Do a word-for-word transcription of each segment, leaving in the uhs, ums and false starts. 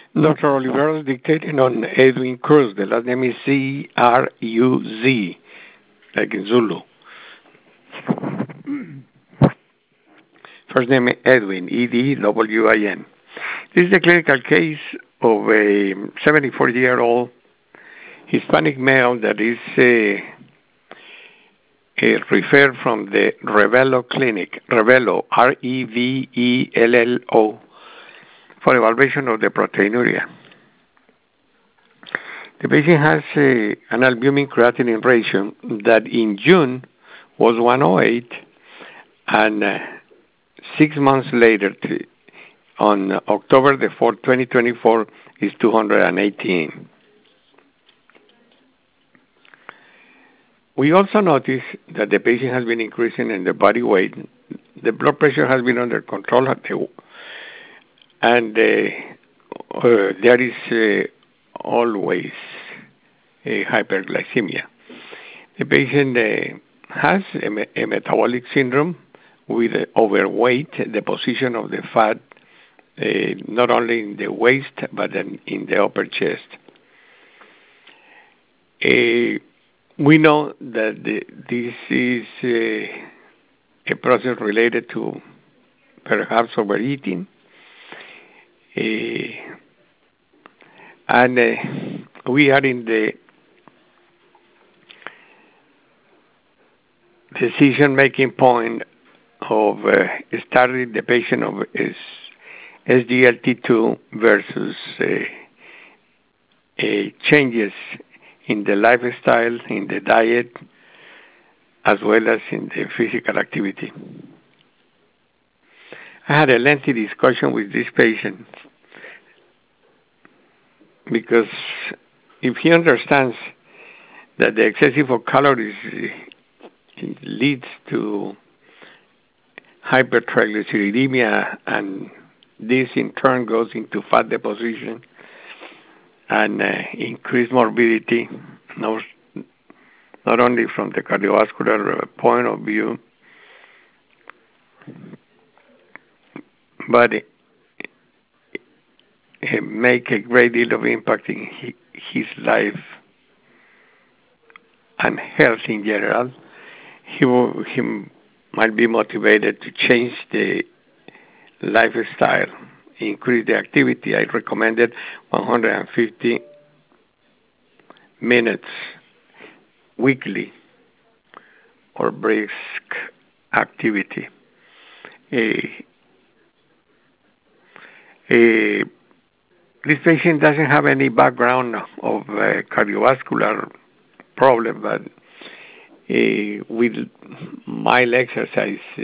Doctor Oliveros dictating on Edwin Cruz. The last name is C R U Z, like in Zulu. First name Edwin, E D W I N. This is a clinical case of a seventy-four-year-old Hispanic male that is uh, uh, referred from the Revelo Clinic, Revelo, R E V E L L O, for evaluation of the proteinuria. The patient has uh, an albumin creatinine ratio that in June was one oh eight, and uh, six months later, to, on October the fourth, twenty twenty-four, is two hundred eighteen. We also notice that the patient has been increasing in the body weight. The blood pressure has been under control, at the, and uh, uh, there is uh, always a hyperglycemia. The patient uh, has a, me- a metabolic syndrome with uh, overweight, the position of the fat uh, not only in the waist but in, in the upper chest. Uh, we know that the, this is uh, a process related to perhaps overeating, uh, and uh, we are in the decision-making point of uh, starting the patient of is S G L T two versus uh, uh, changes in the lifestyle, in the diet, as well as in the physical activity. I had a lengthy discussion with this patient because if he understands that the excessive of calories uh, leads to hypertriglyceridemia, and this in turn goes into fat deposition and uh, increased morbidity, not, not only from the cardiovascular uh, point of view, but it, it make a great deal of impact in he, his life and health in general. He, will, he might be motivated to change the lifestyle, increase the activity. I recommended one hundred fifty minutes weekly or brisk activity. A, a, this patient doesn't have any background of uh, cardiovascular problem, but uh, with mild exercise, uh,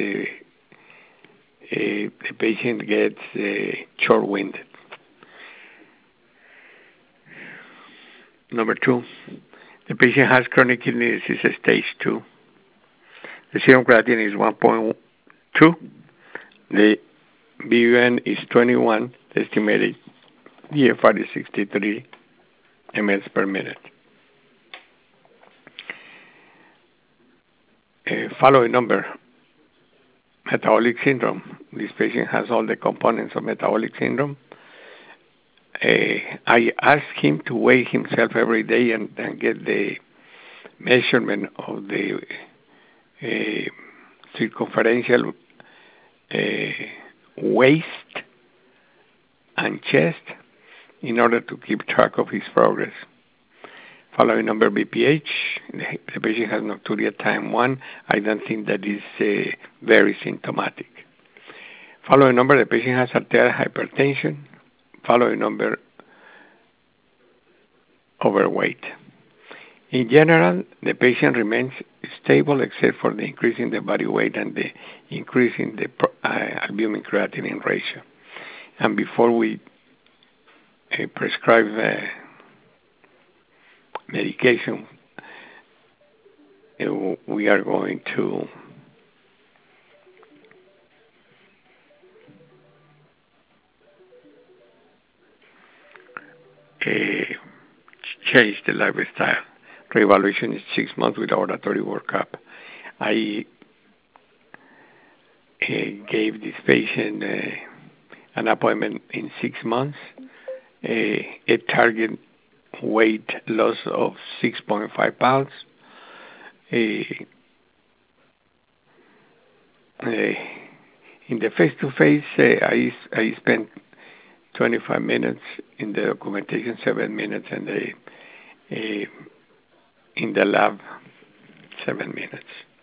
uh, the patient gets uh, short-winded. Number two, the patient has chronic kidney disease stage two. The serum creatinine is one point two. The B U N is twenty-one. The estimated G F R is sixty-three milliliters per minute. Uh, following number, metabolic syndrome. This patient has all the components of metabolic syndrome. Uh, I ask him to weigh himself every day and, and get the measurement of the uh, circumferential uh, waist and chest in order to keep track of his progress. Following number B P H, the, the patient has nocturia time one. I don't think that is uh, very symptomatic. Following number, the patient has arterial hypertension. Following number, overweight. In general, the patient remains stable except for the increase in the body weight and the increase in the uh, albumin creatinine ratio. And before we uh, prescribe uh, medication, uh, we are going to uh, change the lifestyle. Reevaluation is six months with laboratory workup. I uh, gave this patient uh, an appointment in six months a, a target weight loss of six point five pounds. A, a, in the face-to-face, uh, I, I spent twenty-five minutes, in the documentation seven minutes, and the, uh, in the lab seven minutes.